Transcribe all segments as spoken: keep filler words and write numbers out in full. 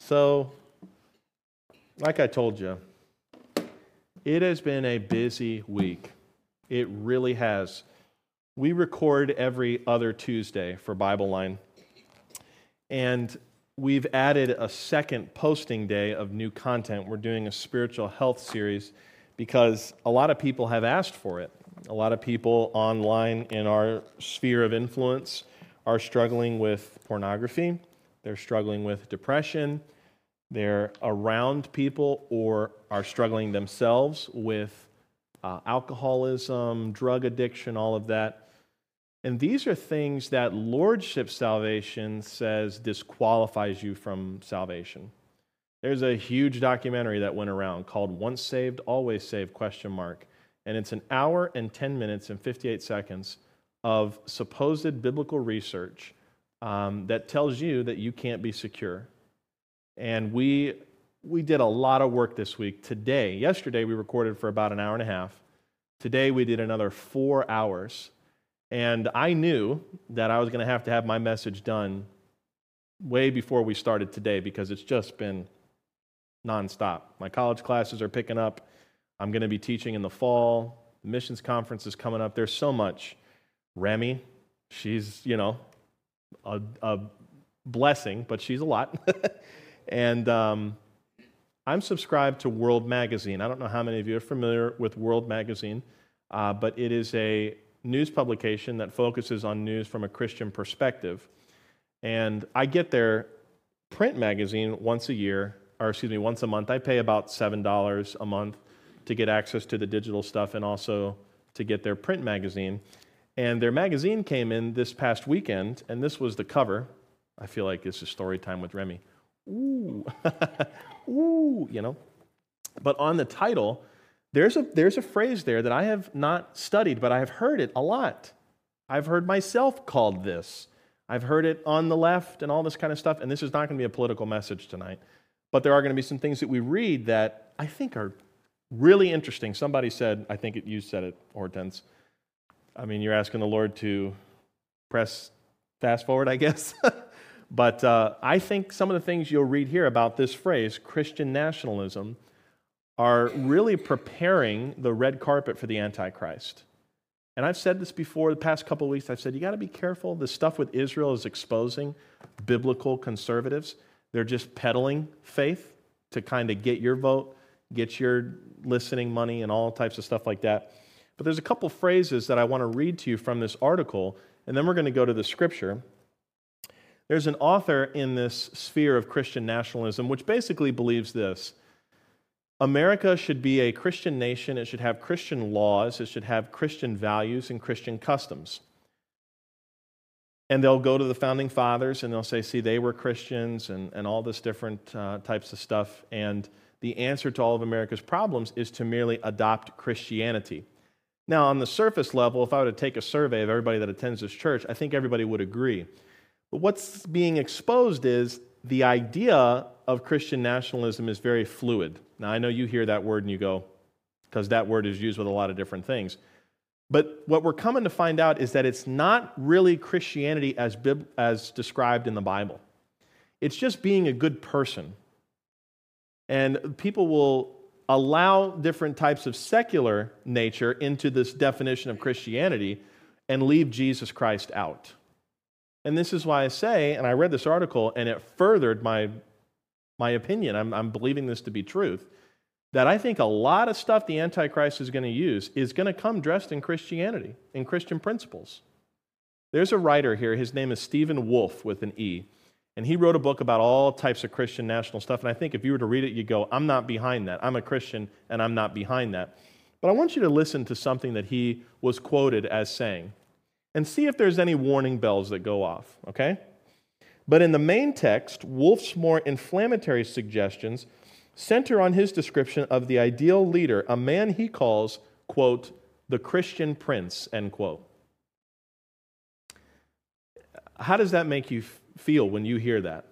So, like I told you, it has been a busy week. It really has. We record every other Tuesday for Bible Line, and we've added a second posting day of new content. We're doing a spiritual health series because a lot of people have asked for it. A lot of people online in our sphere of influence are struggling with pornography. They're struggling with depression. They're around people or are struggling themselves with uh, alcoholism, drug addiction, all of that. And these are things that Lordship salvation says disqualifies you from salvation. There's a huge documentary that went around called Once Saved, Always Saved, question mark. And it's an hour and ten minutes and fifty-eight seconds of supposed biblical research um, that tells you that you can't be secure. And we we did a lot of work this week. Today, yesterday we recorded for about an hour and a half. Today we did another four hours. And I knew that I was going to have to have my message done way before we started today because it's just been nonstop. My college classes are picking up. I'm going to be teaching in the fall. The missions conference is coming up. There's so much. Remy, she's, you know, a, a blessing, but she's a lot. And um, I'm subscribed to World Magazine. I don't know how many of you are familiar with World Magazine, uh, but it is a news publication that focuses on news from a Christian perspective. And I get their print magazine once a year, or excuse me, once a month. I pay about seven dollars a month to get access to the digital stuff and also to get their print magazine. And their magazine came in this past weekend, and this was the cover. I feel like this is story time with Remy. Ooh, ooh, you know. But on the title, there's a there's a phrase there that I have not studied, but I have heard it a lot. I've heard myself called this. I've heard it on the left and all this kind of stuff, and this is not going to be a political message tonight. But there are going to be some things that we read that I think are really interesting. Somebody said, I think it, you said it, Hortense. I mean, you're asking the Lord to press fast forward, I guess. But uh, I think some of the things you'll read here about this phrase, Christian nationalism, are really preparing the red carpet for the Antichrist. And I've said this before the past couple of weeks. I've said, you got to be careful. The stuff with Israel is exposing biblical conservatives. They're just peddling faith to kind of get your vote, get your listening money, and all types of stuff like that. But there's a couple phrases that I want to read to you from this article, and then we're going to go to the scripture. There's an author in this sphere of Christian nationalism which basically believes this. America should be a Christian nation. It should have Christian laws. It should have Christian values and Christian customs. And they'll go to the founding fathers and they'll say, see, they were Christians and, and all this different uh, types of stuff. And the answer to all of America's problems is to merely adopt Christianity. Now, on the surface level, if I were to take a survey of everybody that attends this church, I think everybody would agree. But what's being exposed is the idea of Christian nationalism is very fluid. Now, I know you hear that word and you go, because that word is used with a lot of different things. But what we're coming to find out is that it's not really Christianity as, bib- as described in the Bible. It's just being a good person. And people will allow different types of secular nature into this definition of Christianity and leave Jesus Christ out. And this is why I say, and I read this article, and it furthered my, my opinion, I'm, I'm believing this to be truth, that I think a lot of stuff the Antichrist is going to use is going to come dressed in Christianity, in Christian principles. There's a writer here, his name is Stephen Wolfe with an E, and he wrote a book about all types of Christian national stuff, and I think if you were to read it, you'd go, I'm not behind that. I'm a Christian, and I'm not behind that. But I want you to listen to something that he was quoted as saying, and see if there's any warning bells that go off, okay? But in the main text, Wolfe's more inflammatory suggestions center on his description of the ideal leader, a man he calls, quote, the Christian prince, end quote. How does that make you feel when you hear that?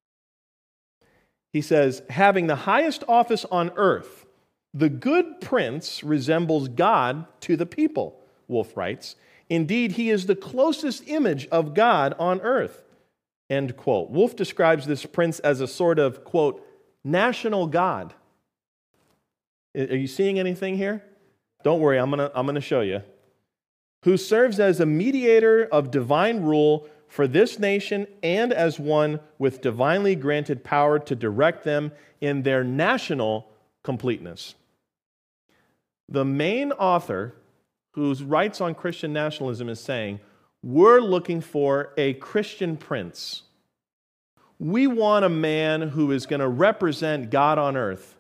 He says, having the highest office on earth, the good prince resembles God to the people, Wolfe writes. Indeed, he is the closest image of God on earth. end quote. Wolf describes this prince as a sort of, quote, national god. Are you seeing anything here? Don't worry, I'm gonna, I'm gonna show you. Who serves as a mediator of divine rule for this nation and as one with divinely granted power to direct them in their national completeness. The main author who writes on Christian nationalism is saying, we're looking for a Christian prince. We want a man who is going to represent God on earth.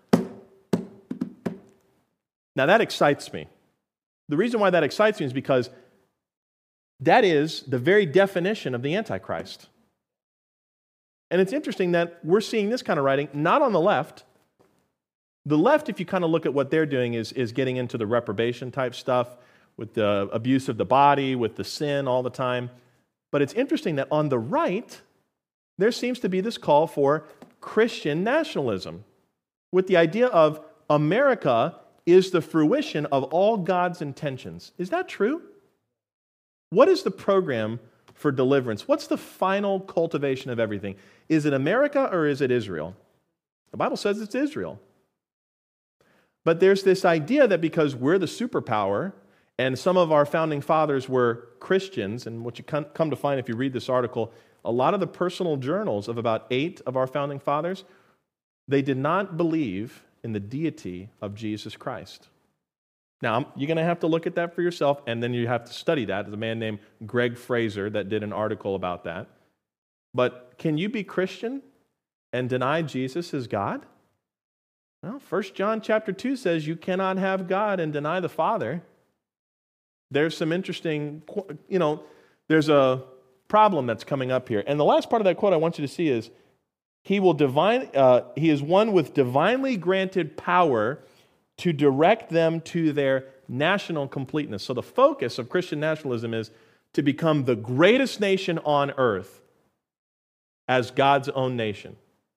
Now that excites me. The reason why that excites me is because that is the very definition of the Antichrist. And it's interesting that we're seeing this kind of writing not on the left. The left, if you kind of look at what they're doing, is, is getting into the reprobation type stuff with the abuse of the body, with the sin all the time. But it's interesting that on the right, there seems to be this call for Christian nationalism, with the idea of America is the fruition of all God's intentions. Is that true? What is the program for deliverance? What's the final cultivation of everything? Is it America or is it Israel? The Bible says it's Israel. But there's this idea that because we're the superpower, and some of our founding fathers were Christians, and what you come to find if you read this article, a lot of the personal journals of about eight of our founding fathers, they did not believe in the deity of Jesus Christ. Now, you're going to have to look at that for yourself, and then you have to study that. There's a man named Greg Fraser that did an article about that. But can you be Christian and deny Jesus as God? Well, First John chapter two says you cannot have God and deny the Father. There's some interesting, you know, there's a problem that's coming up here. And the last part of that quote I want you to see is, he will divine, uh, he is one with divinely granted power to direct them to their national completeness. So the focus of Christian nationalism is to become the greatest nation on earth as God's own nation.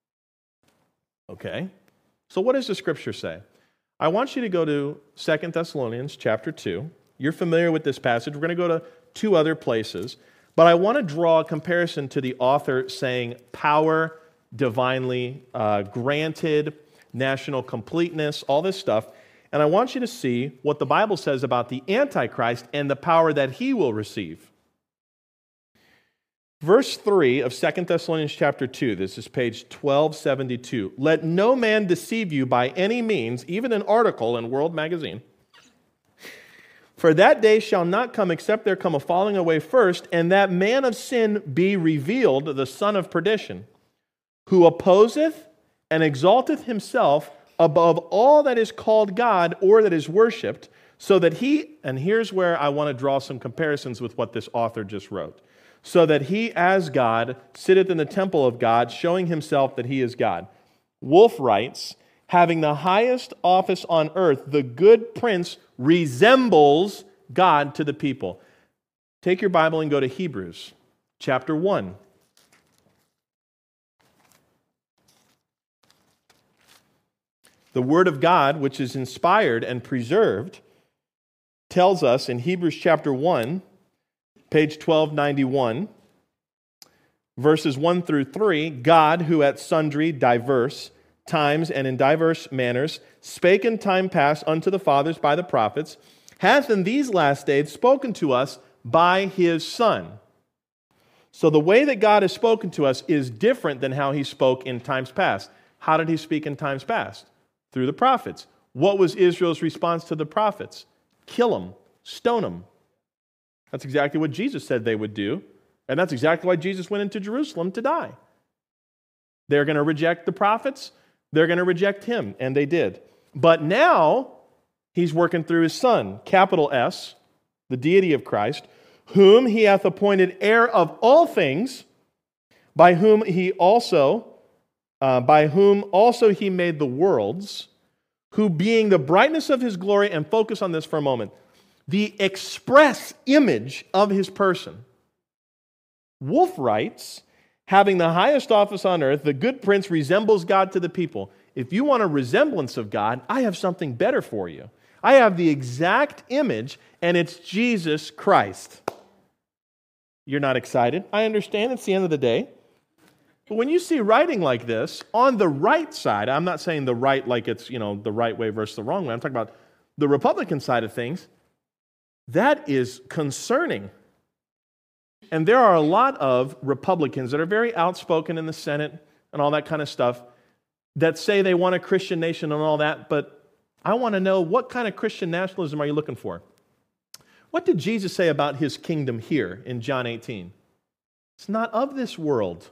Okay? So what does the Scripture say? I want you to go to Second Thessalonians chapter two. You're familiar with this passage. We're going to go to two other places. But I want to draw a comparison to the author saying power, divinely uh, granted, national completeness, all this stuff. And I want you to see what the Bible says about the Antichrist and the power that he will receive. Verse three of Second Thessalonians chapter two, this is page twelve seventy-two. Let no man deceive you by any means, even an article in World Magazine. For that day shall not come except there come a falling away first, and that man of sin be revealed, the son of perdition, who opposeth and exalteth himself above all that is called God or that is worshipped, so that he, and here's where I want to draw some comparisons with what this author just wrote, so that he as God sitteth in the temple of God, showing himself that he is God. Wolf writes, having the highest office on earth, the good prince resembles God to the people. Take your Bible and go to Hebrews chapter one. The Word of God, which is inspired and preserved, tells us in Hebrews chapter one, page twelve ninety-one, verses one through three, God, who at sundry diverse times and in diverse manners spake in time past unto the fathers by the prophets, hath in these last days spoken to us by his Son. So the way that God has spoken to us is different than how he spoke in times past. How did he speak in times past? Through the prophets. What was Israel's response to the prophets? Kill them, stone them. That's exactly what Jesus said they would do, and that's exactly why Jesus went into Jerusalem to die. They're going to reject the prophets, they're going to reject him, and they did. But now, he's working through his Son, capital S, the deity of Christ, whom he hath appointed heir of all things, by whom he also, uh, by whom also he made the worlds, who being the brightness of his glory, and focus on this for a moment, the express image of his person. Wolf writes, having the highest office on earth, the good prince resembles God to the people. If you want a resemblance of God, I have something better for you. I have the exact image, and it's Jesus Christ. You're not excited? I understand. It's the end of the day. But when you see writing like this, on the right side, I'm not saying the right like it's, you know, the right way versus the wrong way. I'm talking about the Republican side of things. That is concerning. And there are a lot of Republicans that are very outspoken in the Senate and all that kind of stuff that say they want a Christian nation and all that, but I want to know, what kind of Christian nationalism are you looking for? What did Jesus say about his kingdom here in John eighteen? It's not of this world.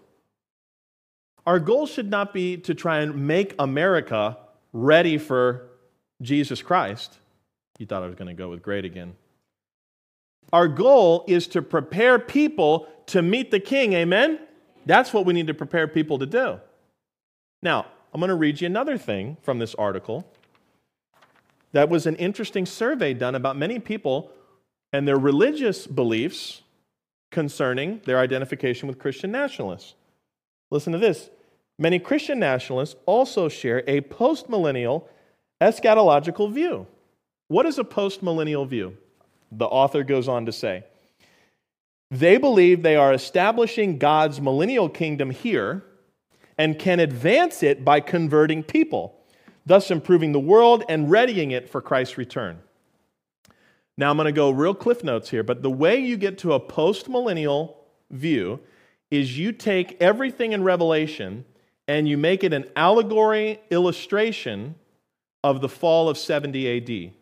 Our goal should not be to try and make America ready for Jesus Christ. You thought I was going to go with great again. Our goal is to prepare people to meet the King, amen? That's what we need to prepare people to do. Now, I'm going to read you another thing from this article. That was an interesting survey done about many people and their religious beliefs concerning their identification with Christian nationalists. Listen to this. Many Christian nationalists also share a postmillennial eschatological view. What is a postmillennial view? The author goes on to say, they believe they are establishing God's millennial kingdom here and can advance it by converting people, thus improving the world and readying it for Christ's return. Now I'm going to go real cliff notes here, but the way you get to a postmillennial view is you take everything in Revelation and you make it an allegory illustration of the fall of seventy A D.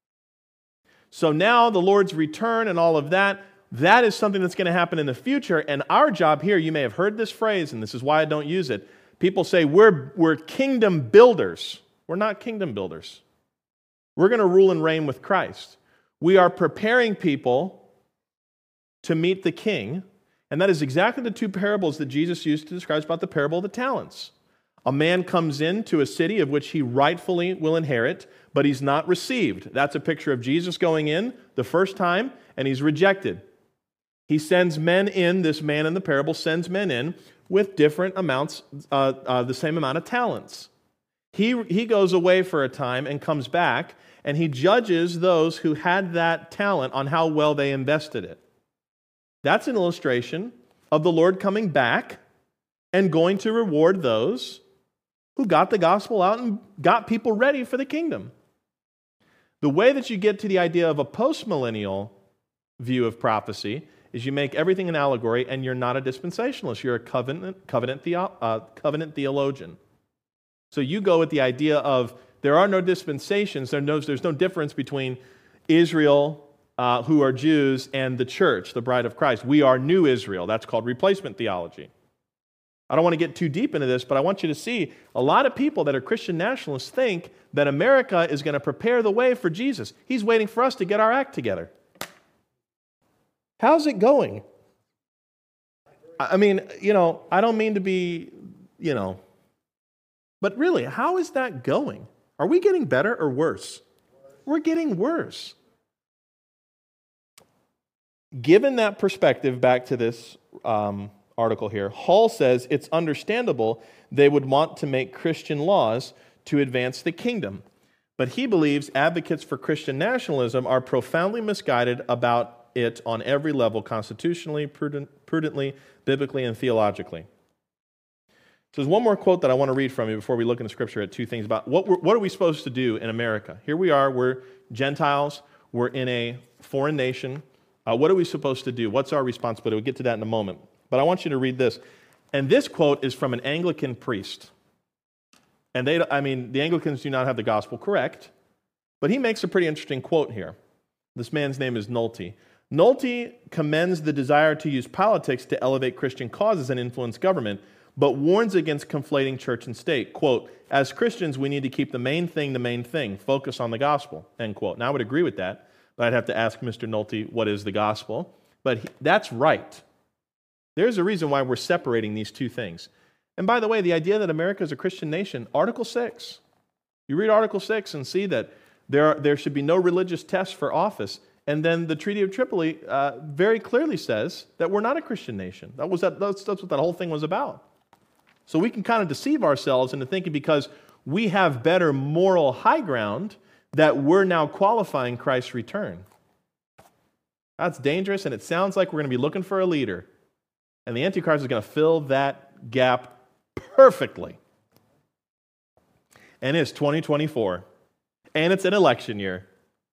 So now the Lord's return and all of that, that is something that's going to happen in the future. And our job here, you may have heard this phrase, and this is why I don't use it. People say, we're, we're kingdom builders. We're not kingdom builders. We're going to rule and reign with Christ. We are preparing people to meet the King, and that is exactly the two parables that Jesus used to describe about the parable of the talents. A man comes into a city of which he rightfully will inherit, but he's not received. That's a picture of Jesus going in the first time, and he's rejected. He sends men in, this man in the parable sends men in with different amounts, uh, uh, the same amount of talents. He, he goes away for a time and comes back, and he judges those who had that talent on how well they invested it. That's an illustration of the Lord coming back and going to reward those who got the gospel out and got people ready for the kingdom. The way that you get to the idea of a postmillennial view of prophecy is you make everything an allegory, and you're not a dispensationalist. You're a covenant, covenant, theo, uh, covenant theologian. So you go with the idea of there are no dispensations. There no, there's no difference between Israel, uh, who are Jews, and the church, the bride of Christ. We are new Israel. That's called replacement theology. I don't want to get too deep into this, but I want you to see a lot of people that are Christian nationalists think that America is going to prepare the way for Jesus. He's waiting for us to get our act together. How's it going? I mean, you know, I don't mean to be, you know, but really, how is that going? Are we getting better or worse? We're getting worse. Given that perspective, back to this um, article here, Hall says it's understandable they would want to make Christian laws to advance the kingdom. But he believes advocates for Christian nationalism are profoundly misguided about it on every level, constitutionally, prudent, prudently, biblically, and theologically. So there's one more quote that I want to read from you before we look in the scripture at two things about what, we're, what are we supposed to do in America? Here we are, we're Gentiles, we're in a foreign nation. Uh, what are we supposed to do? What's our responsibility? We'll get to that in a moment. But I want you to read this. And this quote is from an Anglican priest. And they, I mean, the Anglicans do not have the gospel correct, but he makes a pretty interesting quote here. This man's name is Nolte. Nolte commends the desire to use politics to elevate Christian causes and influence government, but warns against conflating church and state. Quote, as Christians, we need to keep the main thing the main thing, focus on the gospel, end quote. Now, I would agree with that, but I'd have to ask Mister Nolte, what is the gospel? But he, that's right. There's a reason why we're separating these two things. And by the way, the idea that America is a Christian nation, Article six. You read Article six and see that there, are, there should be no religious test for office. And then the Treaty of Tripoli uh, very clearly says that we're not a Christian nation. That was that, that's, that's what that whole thing was about. So we can kind of deceive ourselves into thinking because we have better moral high ground that we're now qualifying Christ's return. That's dangerous, and it sounds like we're going to be looking for a leader. And the Antichrist is going to fill that gap perfectly. And it's twenty twenty-four, and it's an election year.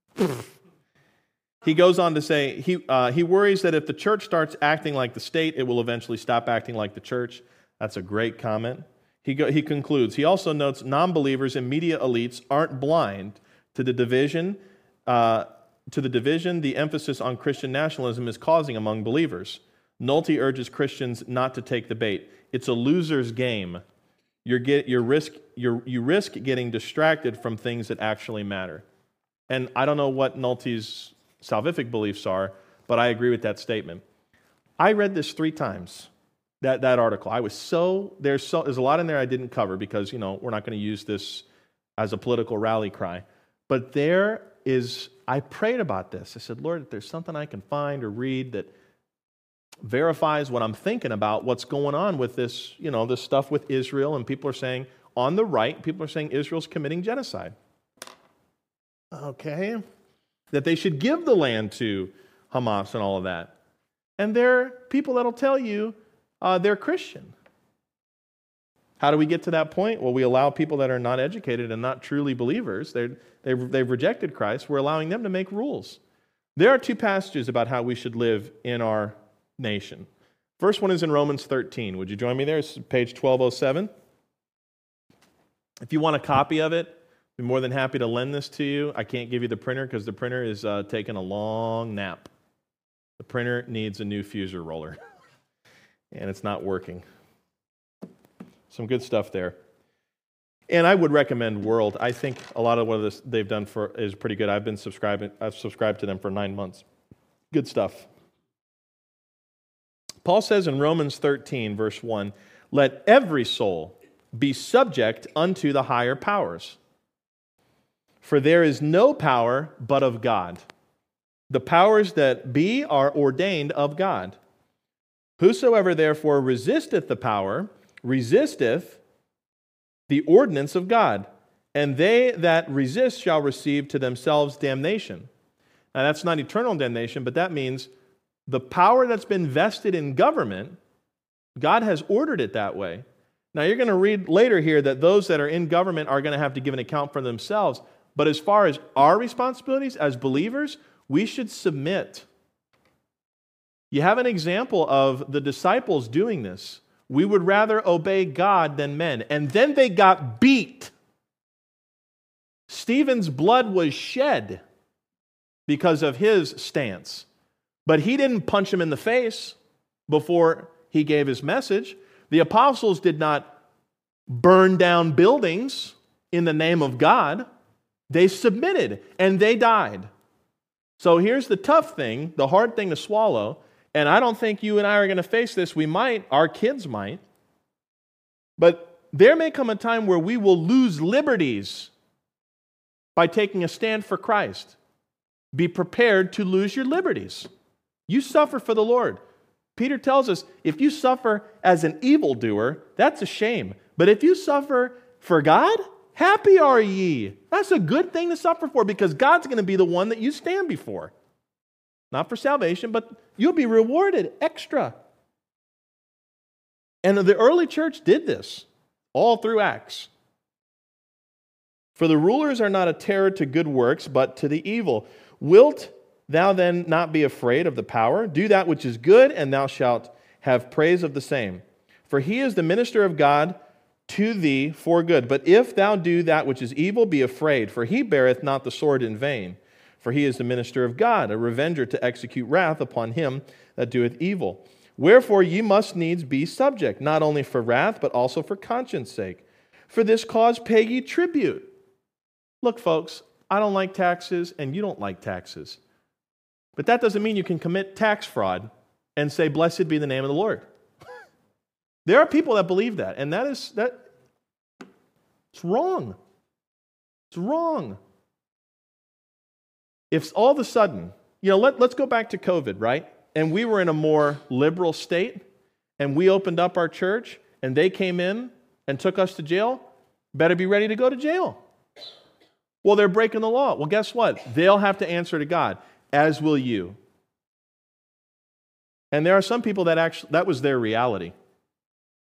He goes on to say, he, uh, he worries that if the church starts acting like the state, it will eventually stop acting like the church. That's a great comment. He, go, he concludes, he also notes non-believers and media elites aren't blind to the division, uh, to the division the emphasis on Christian nationalism is causing among believers. Nolte urges Christians not to take the bait. It's a loser's game. You're get, you're risk, you're, you risk getting distracted from things that actually matter. And I don't know what Nolte's salvific beliefs are, but I agree with that statement. I read this three times, that, that article. I was so there's, so, there's a lot in there I didn't cover because, you know, we're not going to use this as a political rally cry. But there is, I prayed about this. I said, Lord, if there's something I can find or read that verifies what I'm thinking about, what's going on with this, you know, this stuff with Israel, and people are saying, on the right, people are saying Israel's committing genocide. Okay. That they should give the land to Hamas and all of that. And there are people that'll tell you uh, they're Christian. How do we get to that point? Well, we allow people that are not educated and not truly believers, they're, they've, they've rejected Christ, we're allowing them to make rules. There are two passages about how we should live in our nation. First one is in Romans thirteen. Would you join me there? It's page twelve oh seven. If you want a copy of it, I'd be more than happy to lend this to you. I can't give you the printer because the printer is uh, taking a long nap. The printer needs a new fuser roller, and it's not working. Some good stuff there. And I would recommend World. I think a lot of what this they've done for is pretty good. I've been subscribing. I've subscribed to them for nine months. Good stuff. Paul says in Romans thirteen, verse one, let every soul be subject unto the higher powers. For there is no power but of God. The powers that be are ordained of God. Whosoever therefore resisteth the power, resisteth the ordinance of God, and they that resist shall receive to themselves damnation. Now that's not eternal damnation, but that means the power that's been vested in government, God has ordered it that way. Now you're going to read later here that those that are in government are going to have to give an account for themselves. But as far as our responsibilities as believers, we should submit. You have an example of the disciples doing this. We would rather obey God than men. And then they got beat. Stephen's blood was shed because of his stance. But he didn't punch him in the face before he gave his message. The apostles did not burn down buildings in the name of God. They submitted and they died. So here's the tough thing, the hard thing to swallow, and I don't think you and I are going to face this. We might, our kids might. But there may come a time where we will lose liberties by taking a stand for Christ. Be prepared to lose your liberties. You suffer for the Lord. Peter tells us, if you suffer as an evildoer, that's a shame. But if you suffer for God, happy are ye. That's a good thing to suffer for because God's going to be the one that you stand before. Not for salvation, but you'll be rewarded extra. And the early church did this all through Acts. For the rulers are not a terror to good works, but to the evil. Wilt thou then not be afraid of the power? Do that which is good, and thou shalt have praise of the same. For he is the minister of God to thee for good. But if thou do that which is evil, be afraid, for he beareth not the sword in vain. For he is the minister of God, a revenger to execute wrath upon him that doeth evil. Wherefore ye must needs be subject, not only for wrath, but also for conscience sake. For this cause pay ye tribute. Look, folks, I don't like taxes, and you don't like taxes. But that doesn't mean you can commit tax fraud and say, blessed be the name of the Lord. There are people that believe that, and that is, that it's wrong. It's wrong. If all of a sudden, you know, let, let's go back to COVID, right? And we were in a more liberal state, and we opened up our church, and they came in and took us to jail, better be ready to go to jail. Well, they're breaking the law. Well, guess what? They'll have to answer to God, as will you. And there are some people that actually, that was their reality.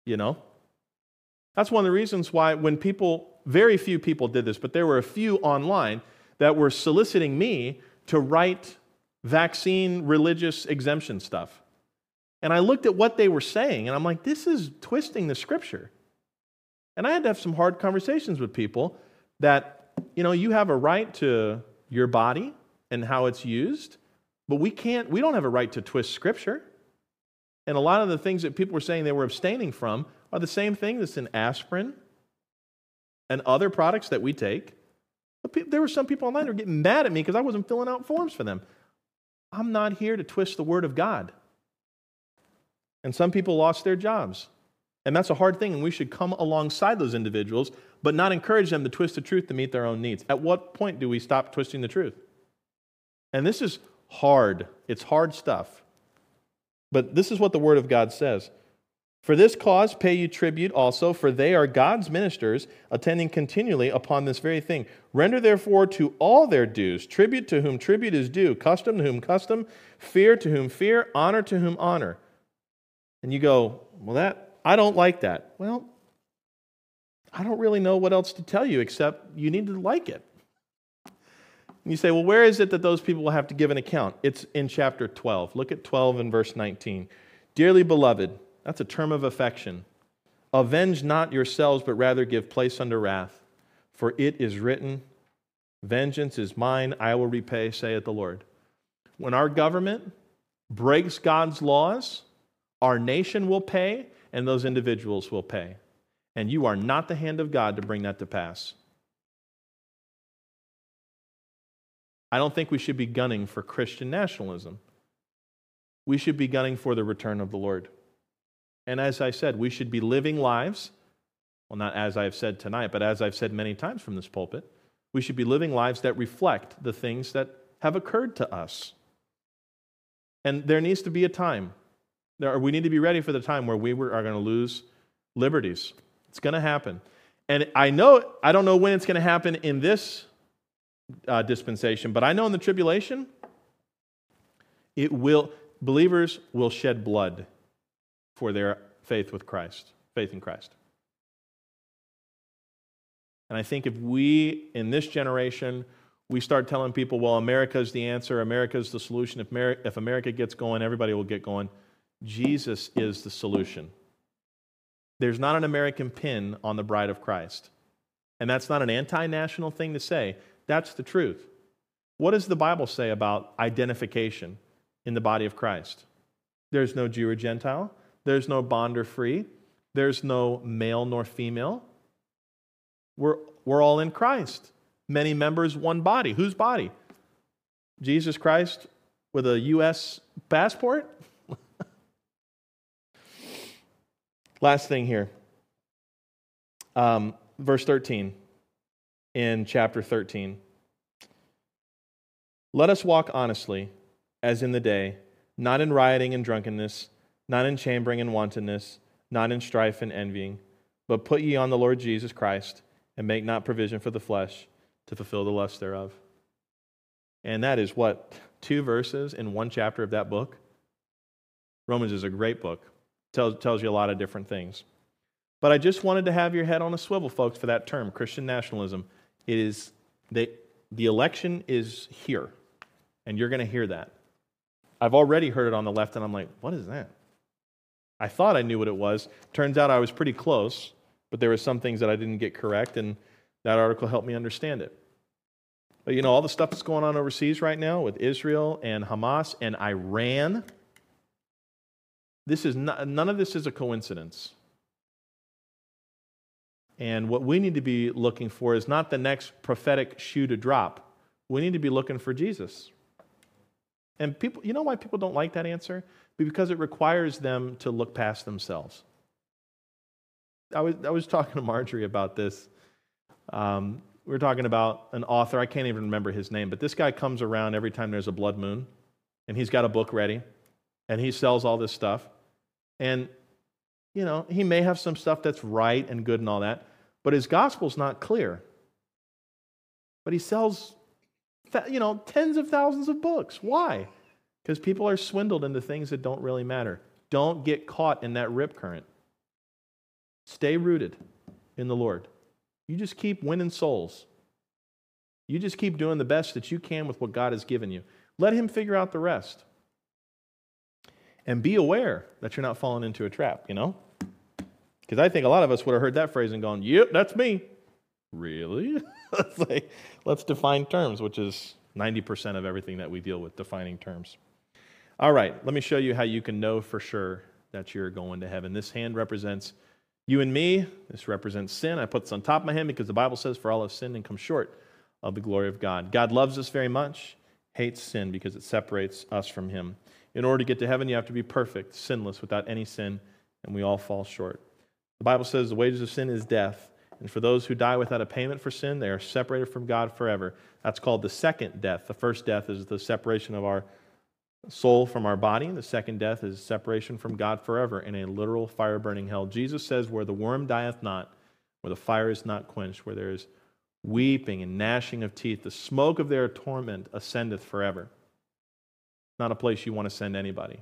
you know? That's one of the reasons why when people, very few people did this, but there were a few online that were soliciting me to write vaccine religious exemption stuff. And I looked at what they were saying, and I'm like, this is twisting the scripture. And I had to have some hard conversations with people that, you know, you have a right to your body and how it's used, but we can't, we don't have a right to twist scripture. And a lot of the things that people were saying they were abstaining from are the same thing that's in aspirin and other products that we take. But there were some people online who were getting mad at me because I wasn't filling out forms for them. I'm not here to twist the word of God. And some people lost their jobs. And that's a hard thing, and we should come alongside those individuals, but not encourage them to twist the truth to meet their own needs. At what point do we stop twisting the truth? And this is hard. It's hard stuff. But this is what the Word of God says. For this cause pay you tribute also, for they are God's ministers, attending continually upon this very thing. Render therefore to all their dues, tribute to whom tribute is due, custom to whom custom, fear to whom fear, honor to whom honor. And you go, well, that I don't like that. Well, I don't really know what else to tell you except you need to like it. And you say, well, where is it that those people will have to give an account? It's in chapter twelve. Look at twelve and verse nineteen. Dearly beloved, that's a term of affection. Avenge not yourselves, but rather give place unto wrath. For it is written, vengeance is mine, I will repay, saith the Lord. When our government breaks God's laws, our nation will pay, and those individuals will pay. And you are not the hand of God to bring that to pass. I don't think we should be gunning for Christian nationalism. We should be gunning for the return of the Lord. And as I said, we should be living lives, well, not as I've said tonight, but as I've said many times from this pulpit, we should be living lives that reflect the things that have occurred to us. And there needs to be a time. There, we need to be ready for the time where we were, are going to lose liberties. It's going to happen. And I know, I don't know when it's going to happen in this uh, dispensation, but I know in the tribulation, it will, believers will shed blood for their faith with Christ, faith in Christ. And I think if we, in this generation, we start telling people, well, America's the answer, America's the solution, if, Mer- if America gets going, everybody will get going. Jesus is the solution. There's not an American pin on the bride of Christ. And that's not an anti-national thing to say. That's the truth. What does the Bible say about identification in the body of Christ? There's no Jew or Gentile. There's no bond or free. There's no male nor female. We're, we're all in Christ. Many members, one body. Whose body? Jesus Christ with a U S passport? Last thing here. Um, verse thirteen in chapter thirteen. Let us walk honestly, as in the day, not in rioting and drunkenness, not in chambering and wantonness, not in strife and envying, but put ye on the Lord Jesus Christ, and make not provision for the flesh to fulfill the lust thereof. And that is what? Two verses in one chapter of that book? Romans is a great book. Tells, tells you a lot of different things. But I just wanted to have your head on a swivel, folks, for that term, Christian nationalism. It is, they, the election is here, and you're going to hear that. I've already heard it on the left, and I'm like, what is that? I thought I knew what it was. Turns out I was pretty close, but there were some things that I didn't get correct, and that article helped me understand it. But you know, all the stuff that's going on overseas right now with Israel and Hamas and Iran, this is not, none of this is a coincidence. And what we need to be looking for is not the next prophetic shoe to drop. We need to be looking for Jesus. And people, you know why people don't like that answer? Because it requires them to look past themselves. I was I was talking to Marjorie about this. Um, we were talking about an author. I can't even remember his name, but this guy comes around every time there's a blood moon, and he's got a book ready, and he sells all this stuff. And, you know, he may have some stuff that's right and good and all that, but his gospel's not clear. But he sells, you know, tens of thousands of books. Why? Because people are swindled into things that don't really matter. Don't get caught in that rip current. Stay rooted in the Lord. You just keep winning souls. You just keep doing the best that you can with what God has given you. Let Him figure out the rest. And be aware that you're not falling into a trap, you know? Because I think a lot of us would have heard that phrase and gone, yep, that's me. Really? let's, like, let's define terms, which is ninety percent of everything that we deal with, defining terms. All right, let me show you how you can know for sure that you're going to heaven. This hand represents you and me. This represents sin. I put this on top of my hand because the Bible says, for all have sinned and come short of the glory of God. God loves us very much, hates sin because it separates us from Him. In order to get to heaven, you have to be perfect, sinless, without any sin, and we all fall short. The Bible says the wages of sin is death, and for those who die without a payment for sin, they are separated from God forever. That's called the second death. The first death is the separation of our soul from our body. The second death is separation from God forever in a literal fire-burning hell. Jesus says, where the worm dieth not, where the fire is not quenched, where there is weeping and gnashing of teeth, the smoke of their torment ascendeth forever. Not a place you want to send anybody.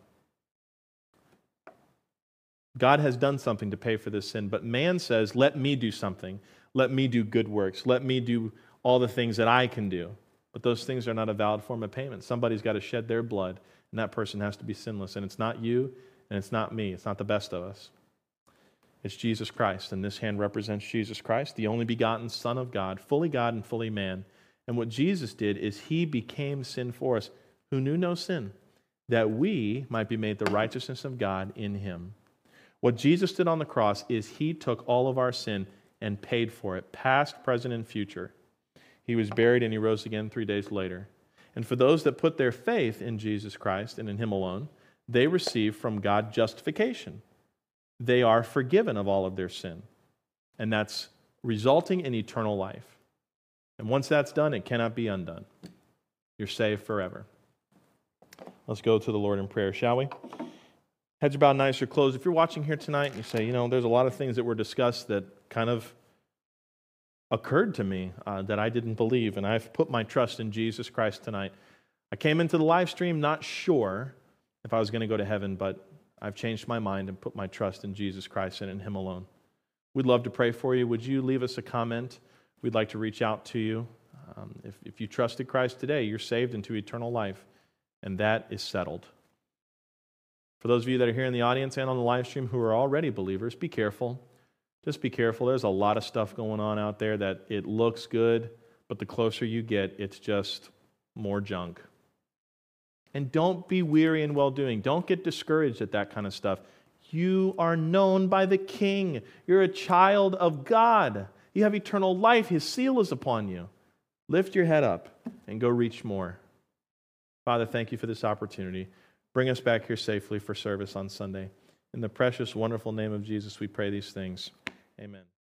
God has done something to pay for this sin, but man says, let me do something. Let me do good works. Let me do all the things that I can do. But those things are not a valid form of payment. Somebody's got to shed their blood, and that person has to be sinless. And it's not you, and it's not me. It's not the best of us. It's Jesus Christ, and this hand represents Jesus Christ, the only begotten Son of God, fully God and fully man. And what Jesus did is He became sin for us, who knew no sin, that we might be made the righteousness of God in Him. What Jesus did on the cross is He took all of our sin and paid for it, past, present, and future. He was buried and He rose again three days later. And for those that put their faith in Jesus Christ and in Him alone, they receive from God justification. They are forgiven of all of their sin. And that's resulting in eternal life. And once that's done, it cannot be undone. You're saved forever. Let's go to the Lord in prayer, shall we? Heads are bowed, eyes are closed. If you're watching here tonight and you say, you know, there's a lot of things that were discussed that kind of occurred to me uh, that I didn't believe, and I've put my trust in Jesus Christ tonight. I came into the live stream not sure if I was going to go to heaven, but I've changed my mind and put my trust in Jesus Christ and in Him alone. We'd love to pray for you. Would you leave us a comment? We'd like to reach out to you. Um, if, if you trusted Christ today, you're saved into eternal life, and that is settled. For those of you that are here in the audience and on the live stream who are already believers, be careful. Just be careful. There's a lot of stuff going on out there that it looks good, but the closer you get, it's just more junk. And don't be weary in well-doing. Don't get discouraged at that kind of stuff. You are known by the King. You're a child of God. You have eternal life. His seal is upon you. Lift your head up and go reach more. Father, thank you for this opportunity. Bring us back here safely for service on Sunday. In the precious, wonderful name of Jesus, we pray these things. Amen.